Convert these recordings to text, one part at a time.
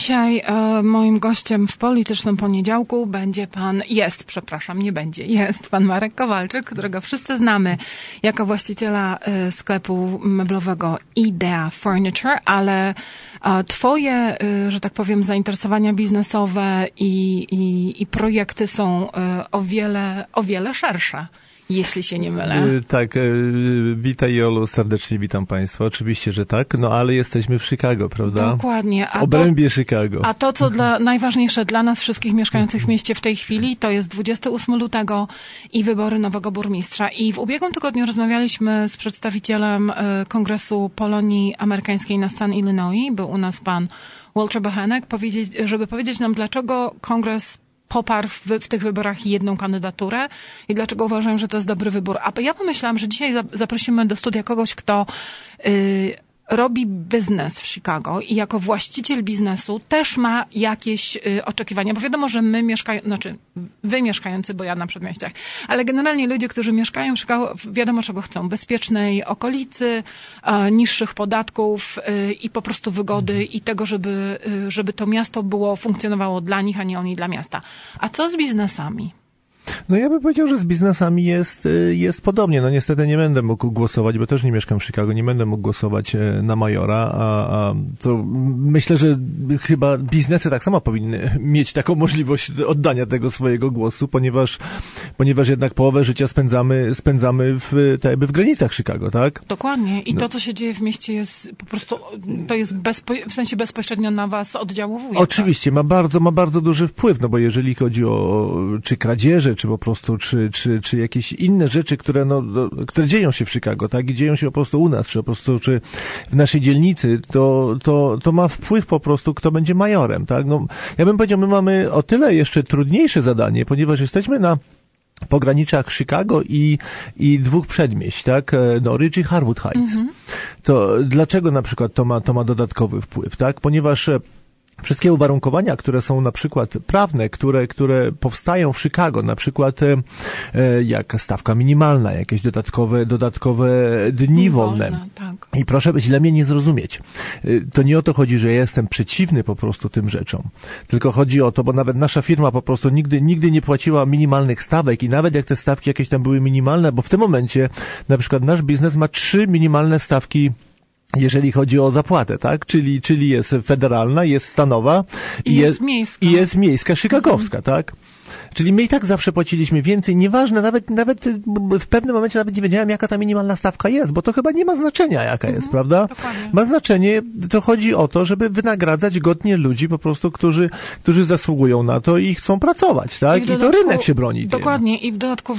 Dzisiaj moim gościem w Politycznym Poniedziałku jest pan Marek Kowalczyk, którego wszyscy znamy jako właściciela sklepu meblowego Idea Furniture, ale twoje, że tak powiem, zainteresowania biznesowe i projekty są o wiele szersze. Jeśli się nie mylę. Tak, witaj Jolu, serdecznie witam Państwa. Oczywiście, że tak, no ale jesteśmy w Chicago, prawda? Dokładnie. W obrębie Chicago. A to, co najważniejsze dla nas wszystkich mieszkających w mieście w tej chwili, to jest 28 lutego i wybory nowego burmistrza. I w ubiegłym tygodniu rozmawialiśmy z przedstawicielem Kongresu Polonii Amerykańskiej na stan Illinois. Był u nas pan Walter Bochenek, żeby powiedzieć nam, dlaczego Kongres poparł w tych wyborach jedną kandydaturę i dlaczego uważam, że to jest dobry wybór. A ja pomyślałam, że dzisiaj zaprosimy do studia kogoś, kto robi biznes w Chicago i jako właściciel biznesu też ma jakieś oczekiwania, bo wiadomo, że wy mieszkający, bo ja na przedmieściach, ale generalnie ludzie, którzy mieszkają w Chicago, wiadomo czego chcą. Bezpiecznej okolicy, niższych podatków i po prostu wygody i tego, żeby to miasto funkcjonowało dla nich, a nie oni dla miasta. A co z biznesami? No ja bym powiedział, że z biznesami jest podobnie. No niestety nie będę mógł głosować, bo też nie mieszkam w Chicago, nie będę mógł głosować na majora, a co myślę, że chyba biznesy tak samo powinny mieć taką możliwość oddania tego swojego głosu, ponieważ jednak połowę życia spędzamy w granicach Chicago, tak? Dokładnie. I to, co się dzieje w mieście jest po prostu, to jest w sensie bezpośrednio na was oddziałuje. Oczywiście, tak? ma bardzo duży wpływ, no bo jeżeli chodzi o czy kradzieże, czy po prostu, czy jakieś inne rzeczy, które dzieją się w Chicago, tak? I dzieją się po prostu u nas, czy po prostu, czy w naszej dzielnicy, to ma wpływ po prostu, kto będzie majorem, tak? No, ja bym powiedział, my mamy o tyle jeszcze trudniejsze zadanie, ponieważ jesteśmy na pograniczach Chicago i dwóch przedmieść, tak? Norwich i Harwood Heights. To dlaczego na przykład to ma dodatkowy wpływ, tak? Ponieważ wszystkie uwarunkowania, które są na przykład prawne, które powstają w Chicago, na przykład jak stawka minimalna, jakieś dodatkowe dni wolne. Tak. I proszę źle mnie nie zrozumieć. To nie o to chodzi, że ja jestem przeciwny po prostu tym rzeczom. Tylko chodzi o to, bo nawet nasza firma po prostu nigdy nie płaciła minimalnych stawek i nawet jak te stawki jakieś tam były minimalne, bo w tym momencie na przykład nasz biznes ma 3 minimalne stawki, jeżeli chodzi o zapłatę, tak? Czyli jest federalna, jest stanowa i jest miejska. I jest miejska, chicagowska, tak? Czyli my i tak zawsze płaciliśmy więcej, nieważne, nawet w pewnym momencie nawet nie wiedziałem, jaka ta minimalna stawka jest, bo to chyba nie ma znaczenia, jaka jest, prawda? Dokładnie. Ma znaczenie, to chodzi o to, żeby wynagradzać godnie ludzi po prostu, którzy zasługują na to i chcą pracować, tak? I to rynek się broni. Dokładnie. I w dodatku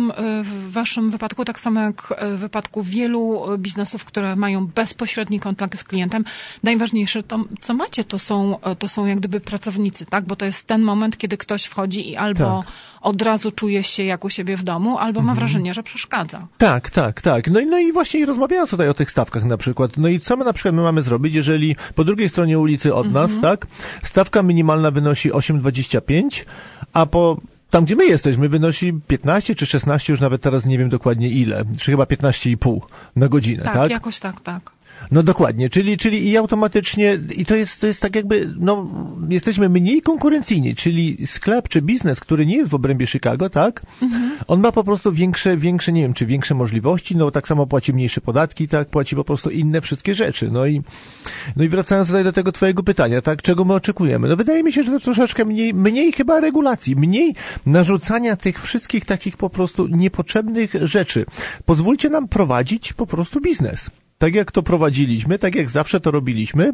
w waszym wypadku, tak samo jak w wypadku wielu biznesów, które mają bezpośredni kontakt z klientem, najważniejsze to, co macie, to są jak gdyby pracownicy, tak? Bo to jest ten moment, kiedy ktoś wchodzi i albo od razu czuje się jak u siebie w domu, albo ma wrażenie, że przeszkadza. Tak. No i właśnie rozmawiając tutaj o tych stawkach na przykład, no i co my mamy zrobić, jeżeli po drugiej stronie ulicy od nas, tak, stawka minimalna wynosi 8,25, a tam, gdzie my jesteśmy, wynosi 15 czy 16, już nawet teraz nie wiem dokładnie ile, czy chyba 15,5 na godzinę, tak? Tak, jakoś tak. No dokładnie, czyli i automatycznie, i to jest tak jakby, no, jesteśmy mniej konkurencyjni, czyli sklep czy biznes, który nie jest w obrębie Chicago, tak? On ma po prostu większe, nie wiem, czy większe możliwości, no tak samo płaci mniejsze podatki, tak? Płaci po prostu inne wszystkie rzeczy. No i wracając tutaj do tego twojego pytania, tak? Czego my oczekujemy? No wydaje mi się, że to troszeczkę mniej chyba regulacji, mniej narzucania tych wszystkich takich po prostu niepotrzebnych rzeczy. Pozwólcie nam prowadzić po prostu biznes. Tak jak to prowadziliśmy, tak jak zawsze to robiliśmy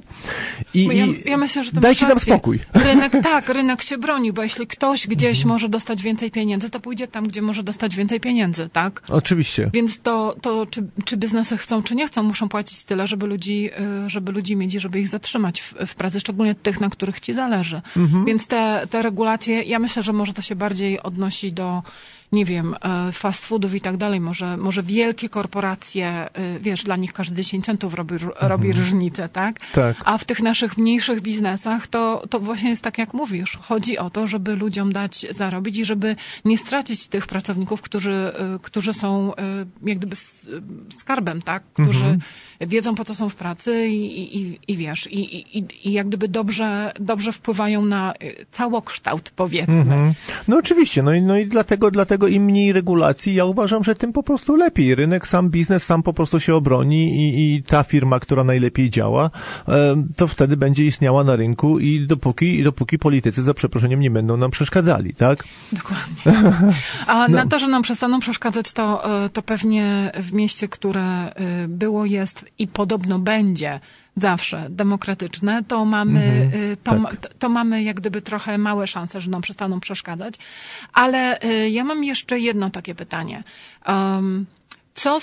ja myślę, że dajcie nam spokój. Rynek się broni, bo jeśli ktoś gdzieś może dostać więcej pieniędzy, to pójdzie tam, gdzie może dostać więcej pieniędzy, tak? Oczywiście. Więc to czy biznesy chcą, czy nie chcą, muszą płacić tyle, żeby ludzi mieć i żeby ich zatrzymać w pracy, szczególnie tych, na których ci zależy. Więc te regulacje, ja myślę, że może to się bardziej odnosi do nie wiem, fast foodów i tak dalej, może wielkie korporacje, wiesz, dla nich każdy 10 centów robi różnicę, tak? Tak. A w tych naszych mniejszych biznesach to właśnie jest tak, jak mówisz. Chodzi o to, żeby ludziom dać zarobić i żeby nie stracić tych pracowników, którzy są jak gdyby skarbem, tak? Którzy wiedzą, po co są w pracy i wiesz, i jak gdyby dobrze wpływają na całokształt, powiedzmy. No oczywiście, no i dlatego im mniej regulacji, ja uważam, że tym po prostu lepiej. Rynek biznes sam po prostu się obroni i ta firma, która najlepiej działa, to wtedy będzie istniała na rynku i dopóki politycy, za przeproszeniem, nie będą nam przeszkadzali, tak? Dokładnie. A na to, że nam przestaną przeszkadzać, to pewnie w mieście, które było, jest i podobno będzie zawsze demokratyczne, to mamy jak gdyby trochę małe szanse, że nam przestaną przeszkadzać. Ale ja mam jeszcze jedno takie pytanie. Co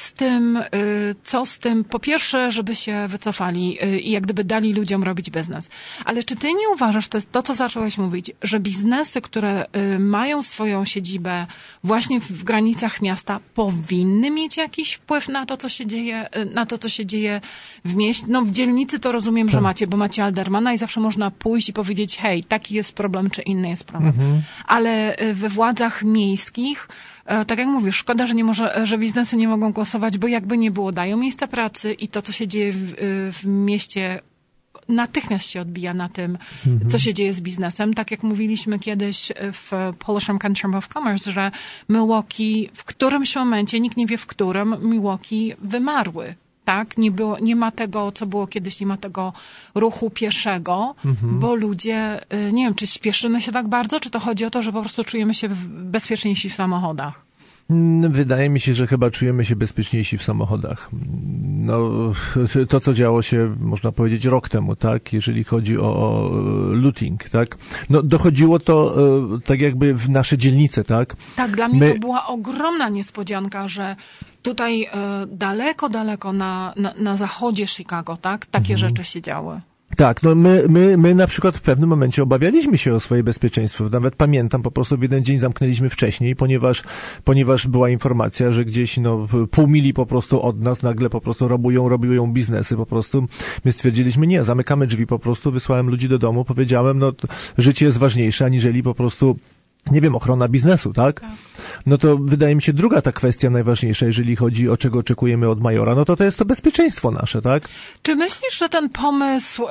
z tym, po pierwsze, żeby się wycofali i jak gdyby dali ludziom robić biznes. Ale czy ty nie uważasz, to jest to, co zacząłeś mówić, że biznesy, które mają swoją siedzibę właśnie w granicach miasta, powinny mieć jakiś wpływ na to, co się dzieje w mieście? No w dzielnicy to rozumiem, że macie, bo macie aldermana i zawsze można pójść i powiedzieć, hej, taki jest problem, czy inny jest problem. Ale we władzach miejskich, tak jak mówisz, szkoda, że biznesy nie mogą głosować, bo jakby nie było, dają miejsca pracy i to, co się dzieje w mieście, natychmiast się odbija na tym, co się dzieje z biznesem. Tak jak mówiliśmy kiedyś w Polish American Chamber of Commerce, że Milwaukee w którymś momencie, nikt nie wie w którym, Milwaukee wymarły. Tak, nie ma tego, co było kiedyś, nie ma tego ruchu pieszego, bo ludzie, nie wiem, czy spieszymy się tak bardzo, czy to chodzi o to, że po prostu czujemy się bezpieczniejsi w samochodach? Wydaje mi się, że chyba czujemy się bezpieczniejsi w samochodach. No, to, co działo się, można powiedzieć, rok temu, tak, jeżeli chodzi o looting, tak. No, dochodziło to tak jakby w nasze dzielnice, tak. Tak, dla mnie to była ogromna niespodzianka, że tutaj daleko na zachodzie Chicago, tak, takie rzeczy się działy. Tak, no my na przykład w pewnym momencie obawialiśmy się o swoje bezpieczeństwo. Nawet pamiętam, po prostu w jeden dzień zamknęliśmy wcześniej, ponieważ była informacja, że gdzieś pół mili po prostu od nas nagle po prostu robią biznesy po prostu. My stwierdziliśmy, nie, zamykamy drzwi po prostu, wysłałem ludzi do domu, powiedziałem, życie jest ważniejsze aniżeli po prostu, nie wiem, ochrona biznesu, tak? No to wydaje mi się druga ta kwestia najważniejsza, jeżeli chodzi o czego oczekujemy od majora, no to jest to bezpieczeństwo nasze, tak? Czy myślisz, że ten pomysł,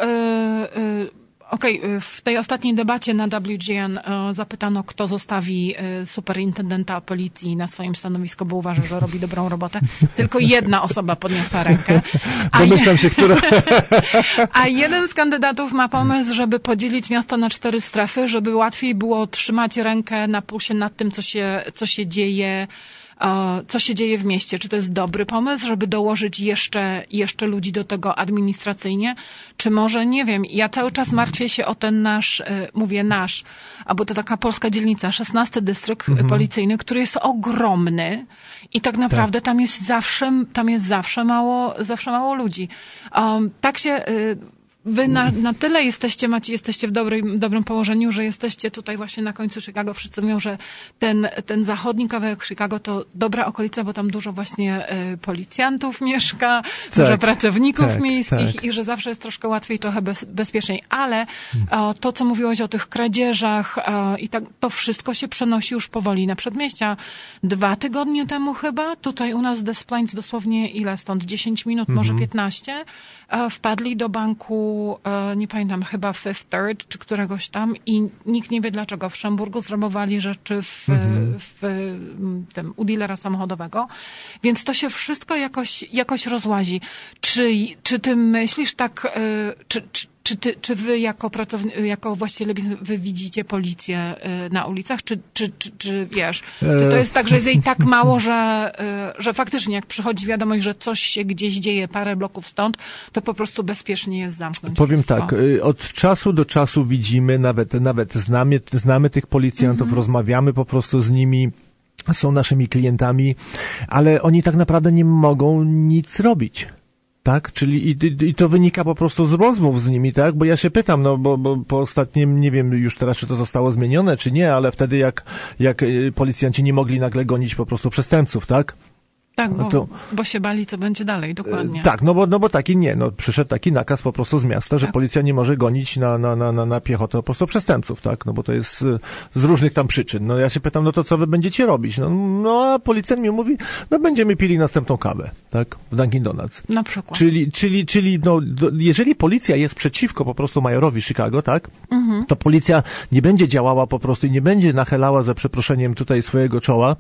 w tej ostatniej debacie na WGN zapytano, kto zostawi superintendenta policji na swoim stanowisku, bo uważa, że robi dobrą robotę. Tylko jedna osoba podniosła rękę. Domyślam się, która... A jeden z kandydatów ma pomysł, żeby podzielić miasto na 4 strefy, żeby łatwiej było trzymać rękę na pulsie nad tym, co się dzieje w mieście. Czy to jest dobry pomysł, żeby dołożyć jeszcze ludzi do tego administracyjnie? Czy może, nie wiem, ja cały czas martwię się o ten nasz, albo to taka polska dzielnica, 16 dystrykt policyjny, który jest ogromny i tak naprawdę tam jest zawsze mało ludzi. Tak się... Wy na tyle jesteście w dobrym położeniu, że jesteście tutaj właśnie na końcu Chicago. Wszyscy mówią, że ten zachodni kawałek Chicago to dobra okolica, bo tam dużo właśnie policjantów mieszka, dużo pracowników miejskich i że zawsze jest troszkę łatwiej, trochę bezpieczniej. Ale to, co mówiłeś o tych kradzieżach i tak, to wszystko się przenosi już powoli na przedmieścia. 2 tygodnie temu chyba, tutaj u nas Des Plaines dosłownie ile stąd? 10 minut, może 15. Wpadli do banku, nie pamiętam, chyba Fifth Third, czy któregoś tam i nikt nie wie dlaczego. W Szamburgu zrabowali rzeczy u dealera samochodowego, więc to się wszystko jakoś rozłazi. Czy ty myślisz tak, czy wy jako właściciele biznesu, wy widzicie policję na ulicach? Czy wiesz, czy to jest tak, że jest jej tak mało, że faktycznie jak przychodzi wiadomość, że coś się gdzieś dzieje parę bloków stąd, to po prostu bezpiecznie jest zamknąć. Powiem tak, od czasu do czasu widzimy, nawet znamy tych policjantów, rozmawiamy po prostu z nimi, są naszymi klientami, ale oni tak naprawdę nie mogą nic robić. tak? Czyli i to wynika po prostu z rozmów z nimi, tak? Bo ja się pytam, no bo po ostatnim, nie wiem już teraz, czy to zostało zmienione, czy nie, ale wtedy jak policjanci nie mogli nagle gonić po prostu przestępców, tak? Tak, bo się bali, co będzie dalej, dokładnie. Tak, no bo przyszedł taki nakaz po prostu z miasta, że policja nie może gonić na piechotę po prostu przestępców, tak? No bo to jest z różnych tam przyczyn. No ja się pytam, no to co wy będziecie robić? No a policjant mi mówi, no będziemy pili następną kawę, tak? W Dunkin' Donuts. Na przykład. Czyli no, jeżeli policja jest przeciwko po prostu majorowi Chicago, tak? To policja nie będzie działała po prostu i nie będzie nachylała za przeproszeniem tutaj swojego czoła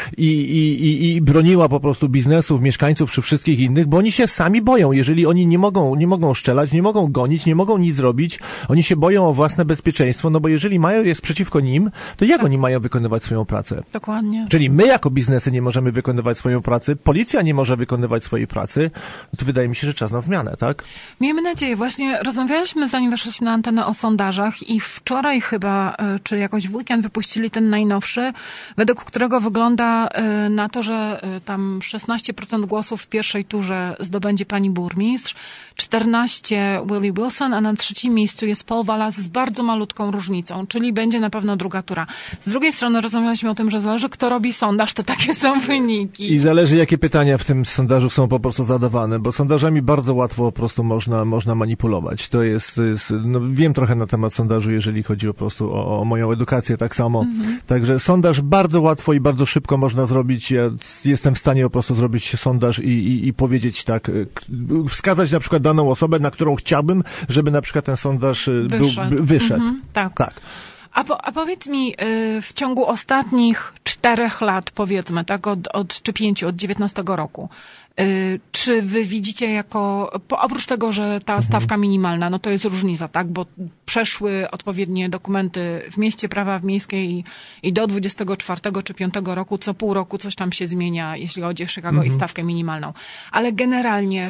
i broniła po prostu biznesów, mieszkańców czy wszystkich innych, bo oni się sami boją. Jeżeli oni nie mogą strzelać, nie mogą gonić, nie mogą nic zrobić, oni się boją o własne bezpieczeństwo, no bo jeżeli major jest przeciwko nim, to jak oni mają wykonywać swoją pracę? Dokładnie. Czyli my jako biznesy nie możemy wykonywać swoją pracę, policja nie może wykonywać swojej pracy, no to wydaje mi się, że czas na zmianę, tak? Miejmy nadzieję. Właśnie rozmawialiśmy, zanim weszliśmy na antenę, o sondażach i wczoraj chyba, czy jakoś w weekend wypuścili ten najnowszy, według którego wygląda na to, że tam 16% głosów w pierwszej turze zdobędzie pani burmistrz, 14% Willie Wilson, a na trzecim miejscu jest Paul Vallas z bardzo malutką różnicą, czyli będzie na pewno druga tura. Z drugiej strony rozmawialiśmy o tym, że zależy, kto robi sondaż, to takie są wyniki. I zależy, jakie pytania w tym sondażu są po prostu zadawane, bo sondażami bardzo łatwo po prostu można manipulować. To jest no wiem trochę na temat sondażu, jeżeli chodzi po prostu o moją edukację, tak samo. Także sondaż bardzo łatwo i bardzo szybko można zrobić. Ja jestem w stanie po prostu zrobić sondaż i powiedzieć tak, wskazać na przykład daną osobę, na którą chciałbym, żeby na przykład ten sondaż wyszedł. Tak. A powiedz mi, w ciągu ostatnich 4 lat, powiedzmy, tak, czy 5, od 19 roku, czy wy widzicie oprócz tego, że ta stawka minimalna, no to jest różnica, tak, bo przeszły odpowiednie dokumenty w mieście prawa miejskiej i do 24 czy 5 roku, co pół roku coś tam się zmienia, jeśli chodzi o Chicago i stawkę minimalną. Ale generalnie,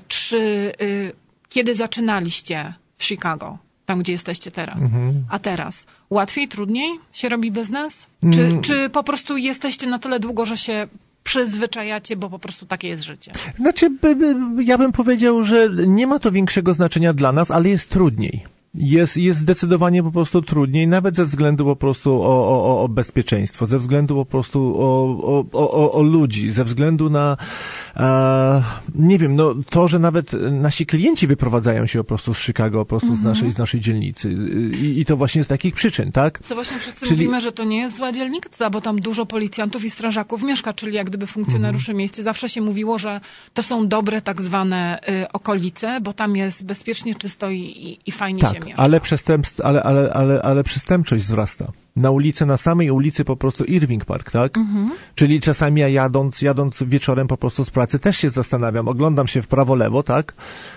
kiedy zaczynaliście w Chicago, tam gdzie jesteście teraz, a teraz, łatwiej, trudniej się robi biznes? Czy po prostu jesteście na tyle długo, że się przyzwyczajacie, bo po prostu takie jest życie? Znaczy, ja bym powiedział, że nie ma to większego znaczenia dla nas, ale jest trudniej. Jest zdecydowanie po prostu trudniej, nawet ze względu po prostu o bezpieczeństwo, ze względu po prostu o ludzi, ze względu na nie wiem, no to, że nawet nasi klienci wyprowadzają się po prostu z Chicago, po prostu z naszej dzielnicy i to właśnie z takich przyczyn, tak? Co właśnie wszyscy mówimy, że to nie jest zła dzielnica, bo tam dużo policjantów i strażaków mieszka, czyli jak gdyby funkcjonariuszy miejsce. Zawsze się mówiło, że to są dobre tak zwane okolice, bo tam jest bezpiecznie, czysto i fajnie się mieszka. Ale przestępczość wzrasta. Na samej ulicy po prostu Irving Park, tak? Czyli czasami ja jadąc wieczorem po prostu z pracy też się zastanawiam, oglądam się w prawo, lewo, tak?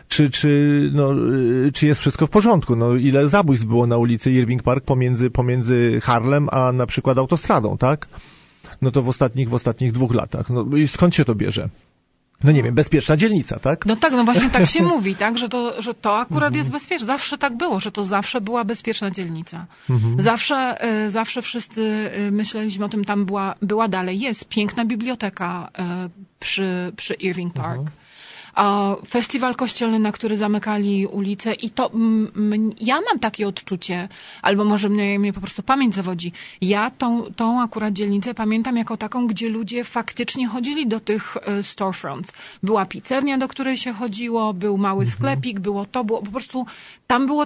Czy jest wszystko w porządku? No, ile zabójstw było na ulicy Irving Park pomiędzy Harlem a na przykład autostradą, tak? No to w ostatnich 2 latach. No i skąd się to bierze? No nie wiem, bezpieczna dzielnica, tak? No tak, no właśnie tak się mówi, tak? Że to akurat jest bezpieczne. Zawsze tak było, że to zawsze była bezpieczna dzielnica. Zawsze wszyscy myśleliśmy o tym, tam była dalej. Jest piękna biblioteka przy Irving Park. Festiwal kościelny, na który zamykali ulicę i to ja mam takie odczucie, albo może mnie po prostu pamięć zawodzi. Ja tą akurat dzielnicę pamiętam jako taką, gdzie ludzie faktycznie chodzili do tych storefronts. Była pizzeria, do której się chodziło, był mały sklepik, było po prostu tam było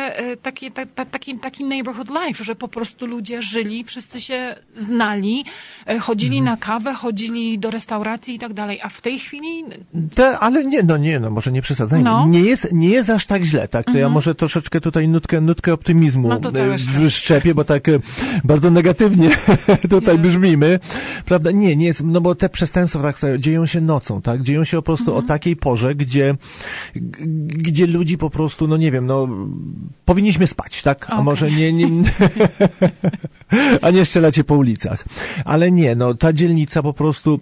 taki neighborhood life, że po prostu ludzie żyli, wszyscy się znali, chodzili na kawę, chodzili do restauracji i tak dalej, a w tej chwili... Ale nie, może nie przesadzajmy. No. Nie jest aż tak źle, tak? To ja może troszeczkę tutaj nutkę optymizmu wszczepię, bo tak bardzo negatywnie tutaj brzmimy. Prawda? Nie jest, no bo te przestępstwa tak sobie dzieją się nocą, tak? Dzieją się po prostu o takiej porze, gdzie ludzi po prostu, no nie wiem, no powinniśmy spać, tak? A może nie a nie strzelać po ulicach. Ale nie, no ta dzielnica po prostu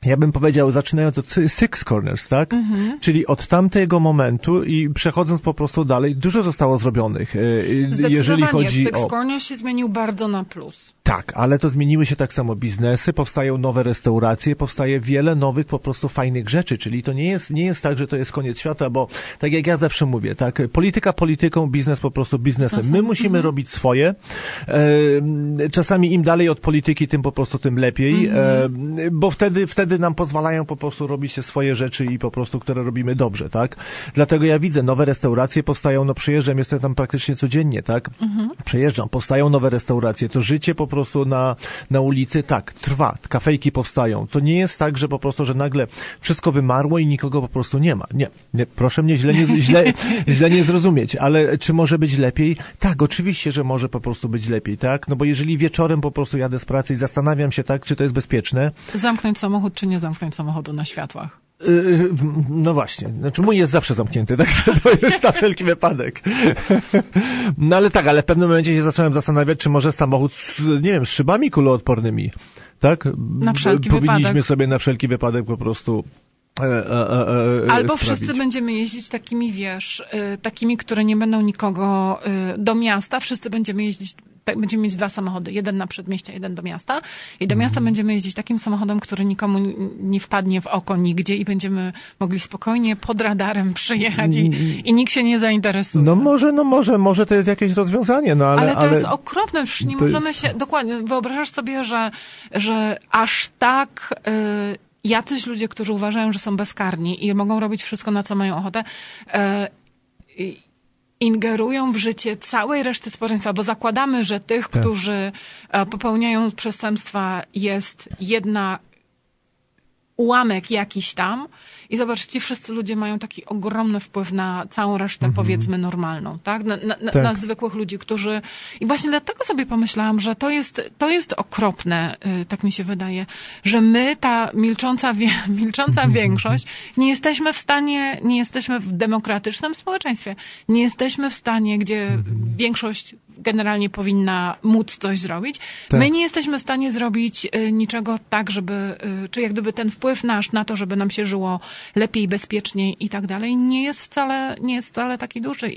ja bym powiedział, zaczynając od Six Corners, tak? Czyli od tamtego momentu i przechodząc po prostu dalej, dużo zostało zrobionych, jeżeli chodzi Six Corners się zmienił bardzo na plus. Tak, ale to zmieniły się tak samo biznesy, powstają nowe restauracje, powstaje wiele nowych po prostu fajnych rzeczy, czyli to nie jest tak, że to jest koniec świata, bo tak jak ja zawsze mówię, tak, polityka polityką, biznes po prostu biznesem. My musimy robić swoje, czasami im dalej od polityki, tym po prostu tym lepiej, bo wtedy nam pozwalają po prostu robić te swoje rzeczy i po prostu, które robimy dobrze, tak. Dlatego ja widzę, nowe restauracje powstają, przyjeżdżam, jestem tam praktycznie codziennie, tak. Przejeżdżam, powstają nowe restauracje, to życie po prostu na ulicy, tak, trwa, kafejki powstają. To nie jest tak, że po prostu, że nagle wszystko wymarło i nikogo po prostu nie ma. Nie, proszę mnie źle nie zrozumieć, ale czy może być lepiej? Tak, oczywiście, że może po prostu być lepiej, tak? No bo jeżeli wieczorem po prostu jadę z pracy i zastanawiam się, tak, czy to jest bezpieczne. Zamknąć samochód, czy nie zamknąć samochodu na światłach? No właśnie, znaczy mój jest zawsze zamknięty, także to już na wszelki wypadek. No ale tak, ale w pewnym momencie się zacząłem zastanawiać, czy może samochód, nie wiem, z szybami kuloodpornymi, tak? Na wszelki Powinniśmy wypadek. sobie na wszelki wypadek po prostu albo sprawić. wszyscy będziemy jeździć takimi, wiesz, takimi, które nie będą nikogo do miasta, wszyscy będziemy jeździć, będziemy mieć 2 samochody, jeden na przedmieścia, jeden do miasta i do miasta będziemy jeździć takim samochodem, który nikomu nie wpadnie w oko nigdzie i będziemy mogli spokojnie pod radarem przyjechać i nikt się nie zainteresuje. Może to jest jakieś rozwiązanie, no ale to jest okropne, już nie możemy jest... się, dokładnie, wyobrażasz sobie, że aż tak jacyś ludzie, którzy uważają, że są bezkarni i mogą robić wszystko, na co mają ochotę, ingerują w życie całej reszty społeczeństwa, bo zakładamy, że tych, którzy popełniają przestępstwa, jest ułamek jakiś tam i zobacz, ci wszyscy ludzie mają taki ogromny wpływ na całą resztę, powiedzmy, normalną, tak? Na zwykłych ludzi, którzy... I właśnie dlatego sobie pomyślałam, że to jest okropne, tak mi się wydaje, że my, ta milcząca większość, nie jesteśmy w demokratycznym społeczeństwie, nie jesteśmy w stanie, gdzie większość generalnie powinna móc coś zrobić. Tak. My nie jesteśmy w stanie zrobić niczego tak, żeby, czy jak gdyby ten wpływ nasz na to, żeby nam się żyło lepiej, bezpieczniej i tak dalej, nie jest wcale taki duży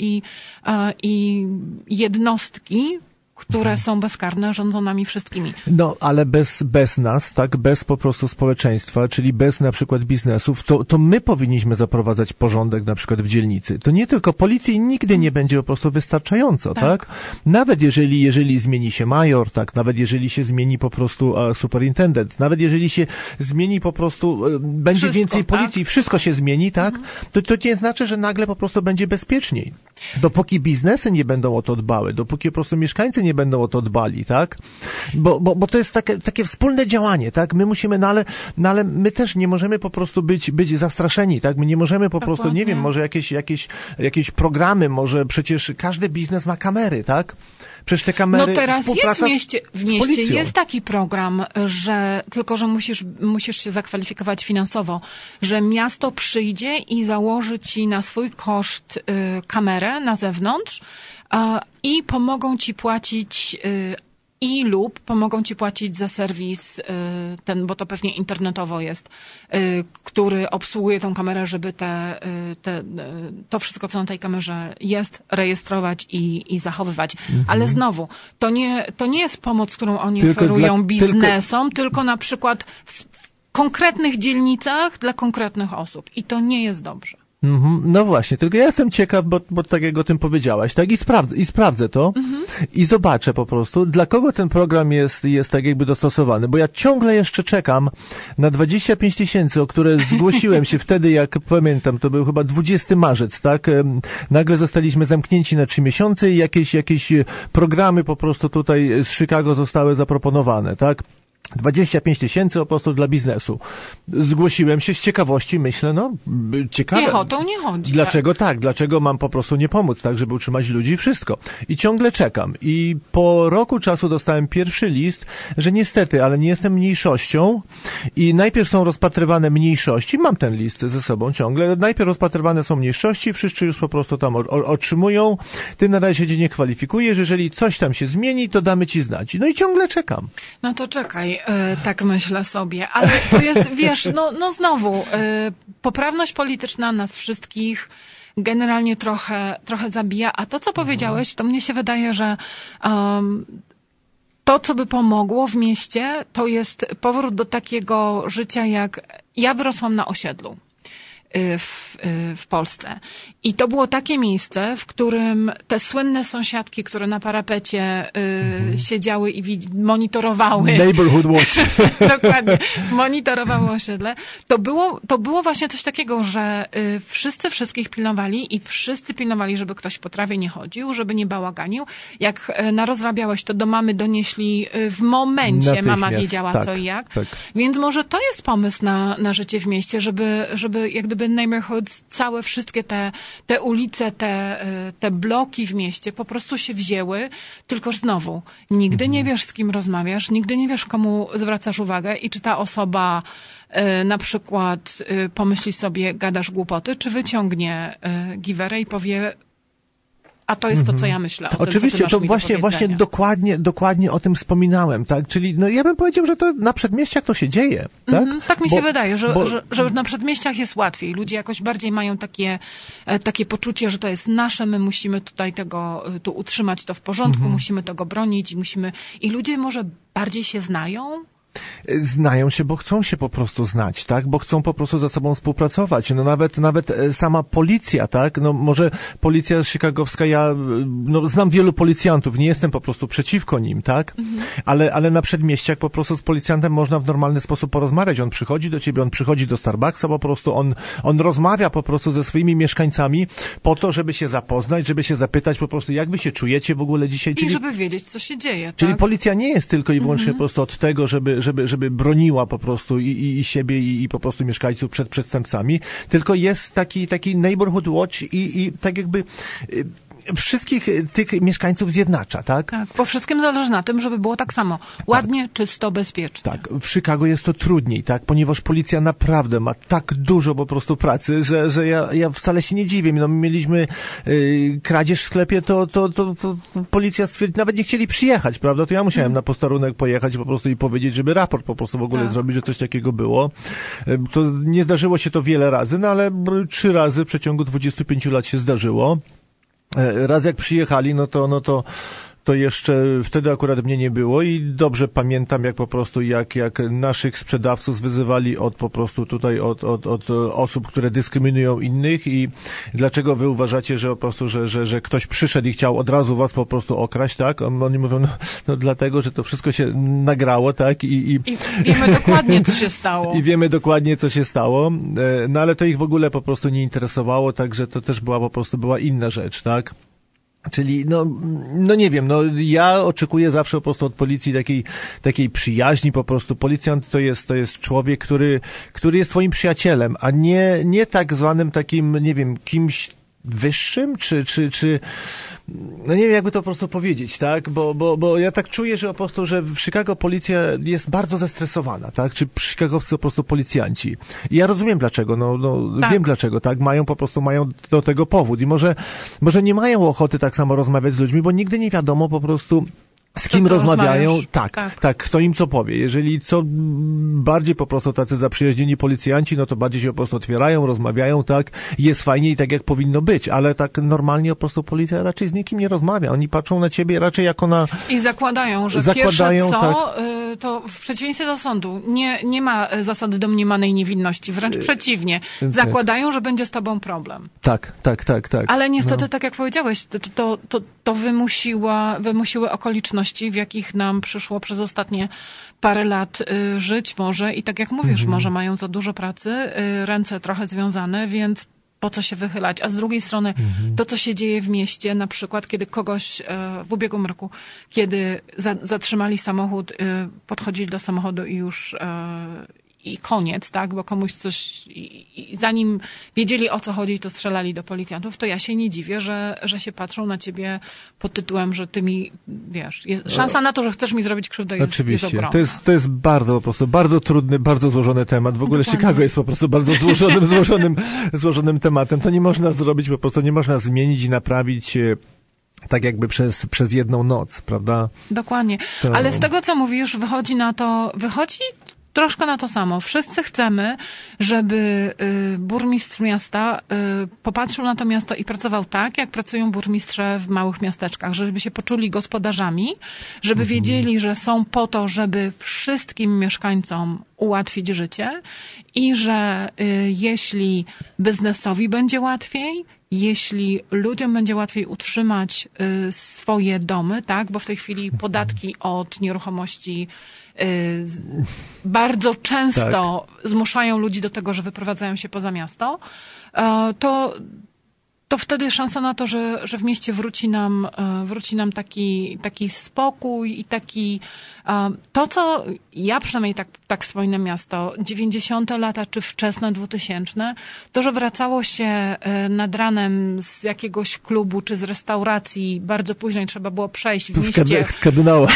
i jednostki, które są bezkarne, rządzą nami wszystkimi. No, ale bez nas, tak, bez po prostu społeczeństwa, czyli bez na przykład biznesów, to my powinniśmy zaprowadzać porządek na przykład w dzielnicy. To nie tylko policji nigdy nie będzie po prostu wystarczająco, tak? Nawet jeżeli zmieni się major, tak, nawet jeżeli się zmieni po prostu superintendent, nawet jeżeli się zmieni po prostu, będzie wszystko, więcej policji, wszystko się zmieni, tak? To nie znaczy, że nagle po prostu będzie bezpieczniej. Dopóki biznesy nie będą o to dbały, dopóki po prostu mieszkańcy nie będą o to dbali, tak? Bo to jest takie wspólne działanie, tak? My musimy, ale my też nie możemy po prostu być zastraszeni, tak? My nie możemy po prostu, nie wiem, może jakieś programy, może przecież każdy biznes ma kamery, tak? Przecież te kamery, no teraz jest w mieście jest taki program, że tylko, że musisz się zakwalifikować finansowo, że miasto przyjdzie i założy ci na swój koszt kamerę na zewnątrz i pomogą ci płacić lub pomogą ci płacić za serwis ten, bo to pewnie internetowo jest, który obsługuje tą kamerę, żeby to wszystko, co na tej kamerze jest, rejestrować i zachowywać. Ale znowu, to nie jest pomoc, którą oni oferują biznesom, tylko na przykład w konkretnych dzielnicach dla konkretnych osób. I to nie jest dobrze. No właśnie, tylko ja jestem ciekaw, bo tak jak o tym powiedziałaś, tak? I sprawdzę to i zobaczę po prostu, dla kogo ten program jest tak jakby dostosowany, bo ja ciągle jeszcze czekam na 25 000, o które zgłosiłem się wtedy, jak pamiętam, to był chyba 20 marzec, tak? Nagle zostaliśmy zamknięci na 3 miesiące i jakieś programy po prostu tutaj z Chicago zostały zaproponowane, tak? 25 000 po prostu dla biznesu. Zgłosiłem się z ciekawości, myślę, ciekawe. Piechotą nie chodzi. Dlaczego tak? Dlaczego mam po prostu nie pomóc, tak, żeby utrzymać ludzi i wszystko. I ciągle czekam. I po roku czasu dostałem pierwszy list, że niestety, ale nie jestem mniejszością i najpierw są rozpatrywane mniejszości, mam ten list ze sobą ciągle, najpierw rozpatrywane są mniejszości, wszyscy już po prostu tam otrzymują, ty na razie się nie kwalifikujesz, jeżeli coś tam się zmieni, to damy ci znać. No i ciągle czekam. No to czekaj. tak myślę sobie, ale to jest, wiesz, no znowu, poprawność polityczna nas wszystkich generalnie trochę zabija, a to, co powiedziałeś, to mnie się wydaje, że to, co by pomogło w mieście, to jest powrót do takiego życia, jak ja wyrosłam na osiedlu w Polsce. I to było takie miejsce, w którym te słynne sąsiadki, które na parapecie siedziały i monitorowały. Neighborhood Watch. Dokładnie. Monitorowały osiedle. To było właśnie coś takiego, że wszyscy wszystkich pilnowali i wszyscy pilnowali, żeby ktoś po trawie nie chodził, żeby nie bałaganił. Jak narozrabiałeś, to do mamy donieśli w momencie. Mama wiedziała co i jak. Tak. Więc może to jest pomysł na życie w mieście, żeby jak gdyby neighborhoods, całe wszystkie te ulice, te bloki w mieście po prostu się wzięły, tylko znowu, nigdy nie wiesz, z kim rozmawiasz, nigdy nie wiesz, komu zwracasz uwagę i czy ta osoba na przykład pomyśli sobie, gadasz głupoty, czy wyciągnie giwerę i powie, a to jest to, co ja myślę o tym, oczywiście, to właśnie dokładnie o tym wspominałem, tak? Czyli ja bym powiedział, że to na przedmieściach to się dzieje, tak? Tak mi się wydaje, że na przedmieściach jest łatwiej. Ludzie jakoś bardziej mają takie poczucie, że to jest nasze, my musimy tutaj tu utrzymać to w porządku, musimy tego bronić i ludzie może bardziej się znają. Znają się, bo chcą się po prostu znać, tak? Bo chcą po prostu ze sobą współpracować. No nawet sama policja, tak? No może policja chicagowska, ja znam wielu policjantów, nie jestem po prostu przeciwko nim, tak? Ale na przedmieściach po prostu z policjantem można w normalny sposób porozmawiać. On przychodzi do ciebie, on przychodzi do Starbucksa, po prostu on rozmawia po prostu ze swoimi mieszkańcami po to, żeby się zapoznać, żeby się zapytać po prostu, jak wy się czujecie w ogóle dzisiaj. I żeby wiedzieć, co się dzieje, Czyli tak? policja nie jest tylko i wyłącznie po prostu od tego, żeby broniła po prostu i siebie i po prostu mieszkańców przed przestępcami, tylko jest taki neighborhood watch i tak jakby wszystkich tych mieszkańców zjednacza, tak? Tak, bo wszystkim zależy na tym, żeby było tak samo. Ładnie, czysto, bezpiecznie. Tak, w Chicago jest to trudniej, tak? Ponieważ policja naprawdę ma tak dużo po prostu pracy, że ja wcale się nie dziwię. No, my mieliśmy kradzież w sklepie, to policja stwierdziła, nawet nie chcieli przyjechać, prawda? To ja musiałem na posterunek pojechać po prostu i powiedzieć, żeby raport po prostu w ogóle zrobić, że coś takiego było. To nie zdarzyło się to wiele razy, no ale 3 razy w przeciągu 25 lat się zdarzyło. Raz jak przyjechali, no to jeszcze wtedy akurat mnie nie było i dobrze pamiętam, jak po prostu jak naszych sprzedawców wyzywali od osób, które dyskryminują innych i dlaczego wy uważacie, że po prostu, że ktoś przyszedł i chciał od razu was po prostu okraść, tak? Oni mówią, no dlatego, że to wszystko się nagrało, tak? I wiemy dokładnie, co się stało. I wiemy dokładnie, co się stało, no ale to ich w ogóle po prostu nie interesowało, także to też była inna rzecz, tak? Czyli, no nie wiem, ja oczekuję zawsze po prostu od policji takiej przyjaźni po prostu. Policjant to jest człowiek, który jest twoim przyjacielem, a nie tak zwanym takim, nie wiem, kimś wyższym, czy no nie wiem, jakby to po prostu powiedzieć, tak? Bo ja tak czuję, że po prostu, że w Chicago policja jest bardzo zestresowana, tak? Czy chicagowscy po prostu policjanci. I ja rozumiem dlaczego, tak. Wiem dlaczego, tak? Mają do tego powód i może nie mają ochoty tak samo rozmawiać z ludźmi, bo nigdy nie wiadomo po prostu, z kim rozmawiają, tak, kto im co powie. Jeżeli co bardziej po prostu tacy zaprzyjaźnieni policjanci, no to bardziej się po prostu otwierają, rozmawiają, tak, jest fajnie i tak jak powinno być, ale tak normalnie po prostu policja raczej z nikim nie rozmawia. Oni patrzą na ciebie raczej jako na... I zakładają, że pierwsze co, to w przeciwieństwie do sądu nie ma zasady domniemanej niewinności, wręcz przeciwnie. Zakładają, że będzie z tobą problem. Tak. Ale niestety, tak jak powiedziałeś, to wymusiły okoliczności, w jakich nam przyszło przez ostatnie parę lat żyć może i tak jak mówisz, może mają za dużo pracy, ręce trochę związane, więc po co się wychylać? A z drugiej strony to, co się dzieje w mieście, na przykład kiedy kogoś w ubiegłym roku, kiedy zatrzymali samochód, podchodzili do samochodu i już i koniec, tak, bo komuś coś, i zanim wiedzieli, o co chodzi, to strzelali do policjantów, to ja się nie dziwię, że się patrzą na ciebie pod tytułem, że ty mi, wiesz, szansa na to, że chcesz mi zrobić krzywdę jest ogromna. To jest bardzo po prostu, bardzo trudny, bardzo złożony temat. W ogóle Chicago jest po prostu bardzo złożonym tematem. To nie można zrobić, po prostu nie można zmienić i naprawić tak jakby przez jedną noc, prawda? Dokładnie. Ale z tego, co mówisz, wychodzi troszkę na to samo. Wszyscy chcemy, żeby burmistrz miasta popatrzył na to miasto i pracował tak, jak pracują burmistrze w małych miasteczkach, żeby się poczuli gospodarzami, żeby wiedzieli, że są po to, żeby wszystkim mieszkańcom ułatwić życie i że jeśli biznesowi będzie łatwiej, jeśli ludziom będzie łatwiej utrzymać swoje domy, tak, bo w tej chwili podatki od nieruchomości bardzo często zmuszają ludzi do tego, że wyprowadzają się poza miasto, to wtedy szansa na to, że w mieście wróci nam taki spokój i taki to, co ja przynajmniej tak wspominam miasto, 90. lata czy wczesne 2000, to, że wracało się nad ranem z jakiegoś klubu czy z restauracji bardzo późno i trzeba było przejść w mieście. Kardynała.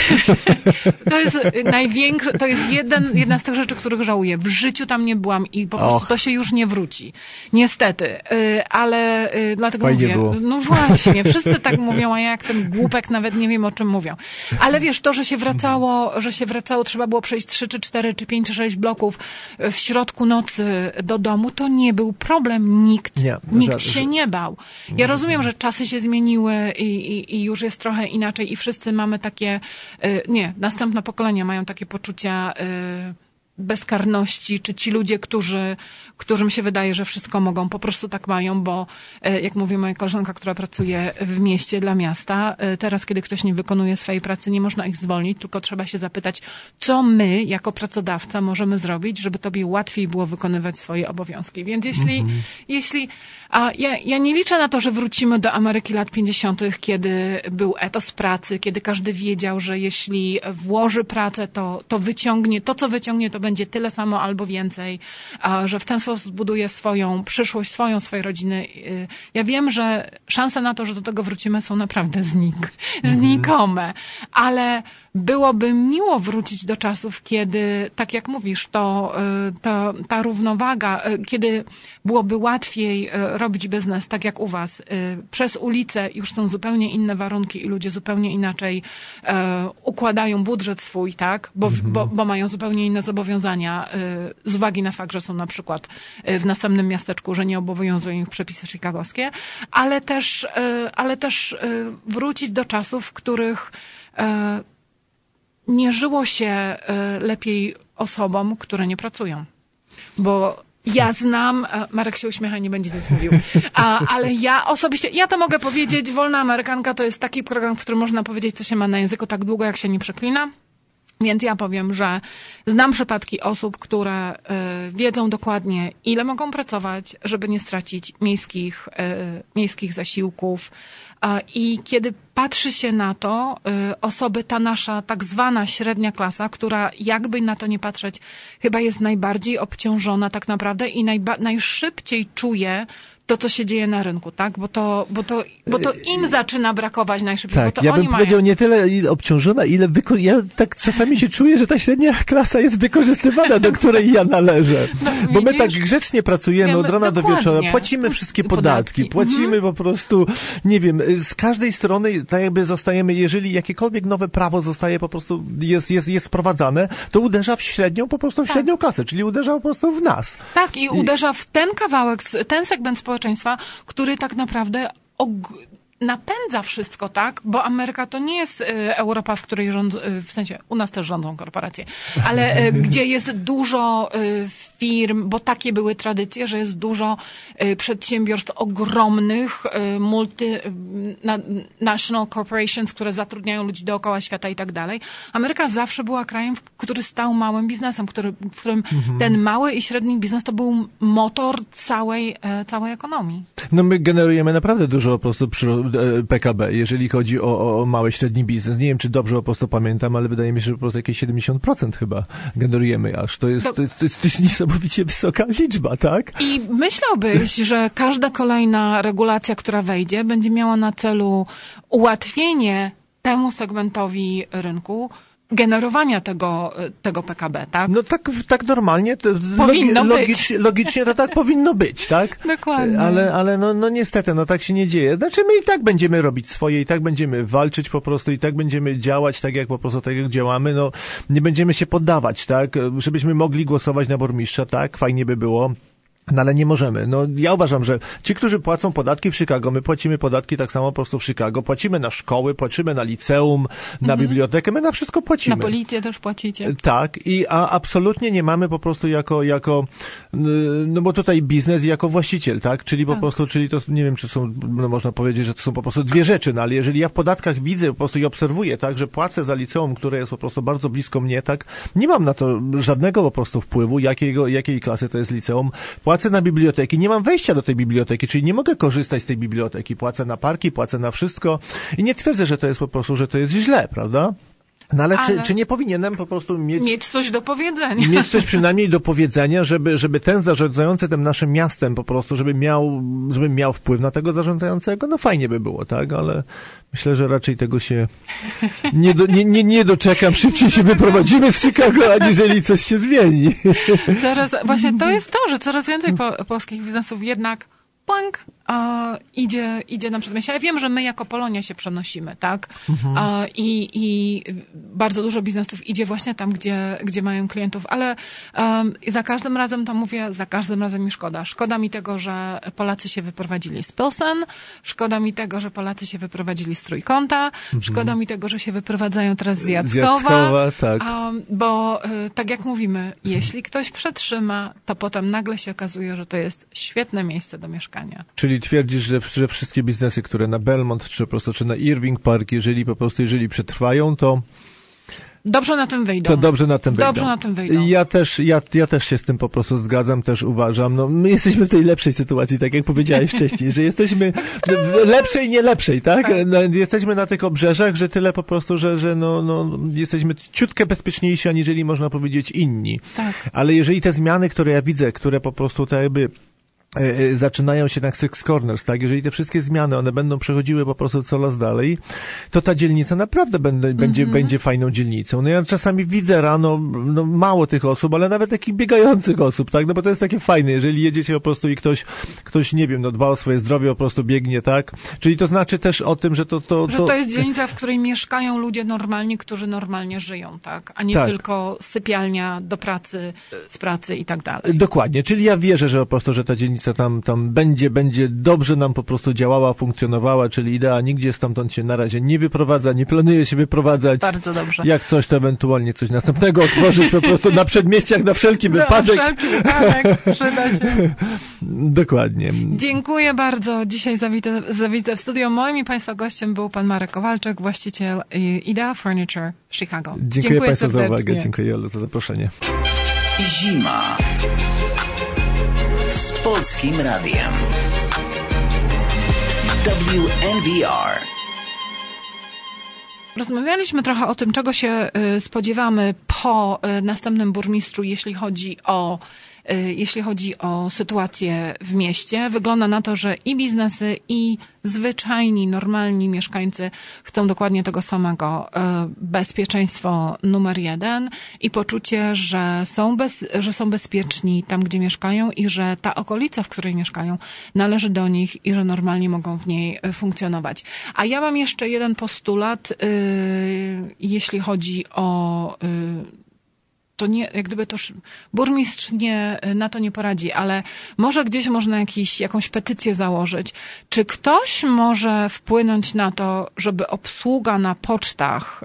To jest jedna z tych rzeczy, których żałuję. W życiu tam nie byłam i po prostu to się już nie wróci. Niestety. Ale dlatego fajnie mówię, było. no właśnie, wszyscy tak mówią, a ja jak ten głupek nawet nie wiem, o czym mówią. Ale wiesz, to, że się wracało, trzeba było przejść 3 czy 4 czy 5 czy 6 bloków w środku nocy do domu, to nie był problem. Nikt się nie bał. Ja rozumiem, że czasy się zmieniły i już jest trochę inaczej i wszyscy mamy takie, następne pokolenia mają takie poczucia bezkarności, czy ci ludzie, którym się wydaje, że wszystko mogą, po prostu tak mają, bo jak mówi moja koleżanka, która pracuje w mieście dla miasta, teraz, kiedy ktoś nie wykonuje swojej pracy, nie można ich zwolnić, tylko trzeba się zapytać, co my, jako pracodawca, możemy zrobić, żeby tobie łatwiej było wykonywać swoje obowiązki. Więc jeśli ja nie liczę na to, że wrócimy do Ameryki lat 50., kiedy był etos pracy, kiedy każdy wiedział, że jeśli włoży pracę, to wyciągnie, to co wyciągnie, to będzie tyle samo albo więcej, że w ten sposób buduje swoją przyszłość, swojej rodziny. Ja wiem, że szanse na to, że do tego wrócimy, są naprawdę znikome, ale byłoby miło wrócić do czasów, kiedy, tak jak mówisz, ta równowaga, kiedy byłoby łatwiej robić biznes, tak jak u was. Przez ulicę już są zupełnie inne warunki i ludzie zupełnie inaczej układają budżet swój, tak? Bo mają zupełnie inne zobowiązania z uwagi na fakt, że są na przykład w następnym miasteczku, że nie obowiązują ich przepisy chicagowskie, ale też wrócić do czasów, w których nie żyło się lepiej osobom, które nie pracują. Bo ja znam, Marek się uśmiecha, nie będzie nic mówił, ale ja osobiście, ja to mogę powiedzieć, Wolna Amerykanka to jest taki program, w którym można powiedzieć, co się ma na języku tak długo, jak się nie przeklina. Więc ja powiem, że znam przypadki osób, które wiedzą dokładnie, ile mogą pracować, żeby nie stracić miejskich zasiłków. I kiedy patrzy się na to, osoby, ta nasza tak zwana średnia klasa, która jakby na to nie patrzeć, chyba jest najbardziej obciążona tak naprawdę i najszybciej czuje to, co się dzieje na rynku, tak? Bo to im zaczyna brakować najszybciej. Tak, bo to ja oni bym powiedział nie tyle obciążona, ile ja tak czasami się czuję, że ta średnia klasa jest wykorzystywana, do której ja należę. Bo my tak grzecznie pracujemy od rana do wieczora, płacimy wszystkie podatki, płacimy po prostu, nie wiem, z każdej strony tak jakby zostajemy, jeżeli jakiekolwiek nowe prawo zostaje po prostu, jest wprowadzane, to uderza w średnią, po prostu w średnią klasę, czyli uderza po prostu w nas. Tak, i uderza w ten kawałek, ten segment społeczeństwa, który tak naprawdę napędza wszystko, tak? Bo Ameryka to nie jest Europa, w której w sensie u nas też rządzą korporacje, ale gdzie jest dużo firm, bo takie były tradycje, że jest dużo przedsiębiorstw ogromnych, multinational corporations, które zatrudniają ludzi dookoła świata i tak dalej. Ameryka zawsze była krajem, który stał małym biznesem, w którym ten mały i średni biznes to był motor całej ekonomii. No my generujemy naprawdę dużo po prostu PKB, jeżeli chodzi o mały, średni biznes. Nie wiem, czy dobrze po prostu pamiętam, ale wydaje mi się, że po prostu jakieś 70% chyba generujemy aż. To jest niesamowicie wysoka liczba, tak? I myślałbyś, że każda kolejna regulacja, która wejdzie, będzie miała na celu ułatwienie temu segmentowi rynku, generowania tego PKB, tak? No tak normalnie, to logicznie to tak powinno być, tak? Dokładnie. Ale no niestety, no tak się nie dzieje. Znaczy my i tak będziemy robić swoje, i tak będziemy walczyć po prostu, i tak będziemy działać tak jak po prostu, tak jak działamy, no nie będziemy się poddawać, tak? Żebyśmy mogli głosować na burmistrza, tak? Fajnie by było. No ale nie możemy. No ja uważam, że ci, którzy płacą podatki w Chicago, my płacimy podatki tak samo po prostu w Chicago, płacimy na szkoły, płacimy na liceum, na bibliotekę, my na wszystko płacimy. Na policję też płacicie. Tak, a absolutnie nie mamy po prostu jako no bo tutaj biznes jako właściciel, tak? Czyli po prostu, czyli to nie wiem, czy są, no można powiedzieć, że to są po prostu dwie rzeczy, no ale jeżeli ja w podatkach widzę po prostu i obserwuję, tak, że płacę za liceum, które jest po prostu bardzo blisko mnie, tak, nie mam na to żadnego po prostu wpływu, jakiej klasy to jest liceum. Płacę na biblioteki, nie mam wejścia do tej biblioteki, czyli nie mogę korzystać z tej biblioteki. Płacę na parki, płacę na wszystko i nie twierdzę, że to jest po prostu, że to jest źle, prawda? No ale czy nie powinienem po prostu mieć coś do powiedzenia? Mieć coś przynajmniej do powiedzenia, żeby ten zarządzający tym naszym miastem po prostu, żeby miał wpływ na tego zarządzającego? No fajnie by było, tak? Ale myślę, że raczej tego się nie doczekam. Szybciej się wyprowadzimy z Chicago, aniżeli coś się zmieni. Właśnie to jest to, że coraz więcej polskich biznesów jednak idzie na przedmieścia. Ja wiem, że my jako Polonia się przenosimy, tak? I bardzo dużo biznesów idzie właśnie tam, gdzie mają klientów, ale za każdym razem to mówię, za każdym razem mi szkoda. Szkoda mi tego, że Polacy się wyprowadzili z Pilsen, szkoda mi tego, że Polacy się wyprowadzili z Trójkąta, szkoda mi tego, że się wyprowadzają teraz z Jackowa, tak. Bo tak jak mówimy, jeśli ktoś przetrzyma, to potem nagle się okazuje, że to jest świetne miejsce do mieszkania. Czyli twierdzisz, że wszystkie biznesy, które na Belmont, czy po prostu, czy na Irving Park, jeżeli przetrwają, to dobrze na tym wyjdą. To dobrze na tym wyjdą. Dobrze na tym wyjdą. Ja też się z tym po prostu zgadzam, też uważam. No, my jesteśmy w tej lepszej sytuacji, tak jak powiedziałeś wcześniej, że jesteśmy lepszej, nie lepszej, tak? Jesteśmy na tych obrzeżach, że tyle po prostu, że jesteśmy ciutkę bezpieczniejsi, aniżeli można powiedzieć inni. Tak. Ale jeżeli te zmiany, które ja widzę, które po prostu tak jakby zaczynają się na Six Corners, tak? Jeżeli te wszystkie zmiany, one będą przechodziły po prostu coraz dalej, to ta dzielnica naprawdę będzie fajną dzielnicą. No ja czasami widzę rano, mało tych osób, ale nawet takich biegających osób, tak? No bo to jest takie fajne, jeżeli jedziecie po prostu i ktoś, nie wiem, dba o swoje zdrowie, po prostu biegnie, tak? Czyli to znaczy też o tym, że to jest dzielnica, w której mieszkają ludzie normalni, którzy normalnie żyją, tak? A nie tylko sypialnia do pracy, z pracy i tak dalej. Dokładnie, czyli ja wierzę, że po prostu, że ta dzielnica tam będzie dobrze nam po prostu działała, funkcjonowała, czyli idea nigdzie stamtąd się na razie nie wyprowadza, nie planuje się wyprowadzać. Bardzo dobrze. Jak coś, to ewentualnie coś następnego otworzyć po prostu na przedmieściach na wszelki wypadek. Na wszelki wypadek, przyda się. Dokładnie. Dziękuję bardzo dzisiaj za wizytę w studio. Moim i Państwa gościem był pan Marek Kowalczyk, właściciel Idea Furniture w Chicago. Dziękuję Państwu za uwagę. Dziękuję Jolu za zaproszenie. Zima z Polskim Radiem. WNVR. Rozmawialiśmy trochę o tym, czego się spodziewamy po następnym burmistrzu, jeśli chodzi o sytuację w mieście. Wygląda na to, że i biznesy, i zwyczajni, normalni mieszkańcy chcą dokładnie tego samego. Bezpieczeństwo numer 1 i poczucie, że są bezpieczni tam, gdzie mieszkają i że ta okolica, w której mieszkają, należy do nich i że normalnie mogą w niej funkcjonować. A ja mam jeszcze jeden postulat, jeśli chodzi o to nie, jak gdyby to burmistrz na to nie poradzi, ale może gdzieś można jakąś petycję założyć. Czy ktoś może wpłynąć na to, żeby obsługa na pocztach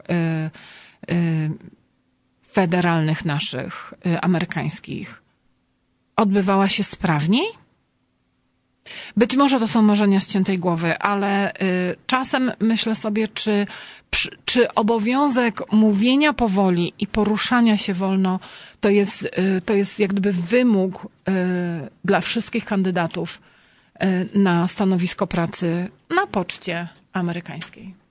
federalnych naszych, amerykańskich, odbywała się sprawniej? Być może to są marzenia z ciętej głowy, ale czasem myślę sobie, czy obowiązek mówienia powoli i poruszania się wolno to jest jak gdyby wymóg dla wszystkich kandydatów na stanowisko pracy na poczcie amerykańskiej.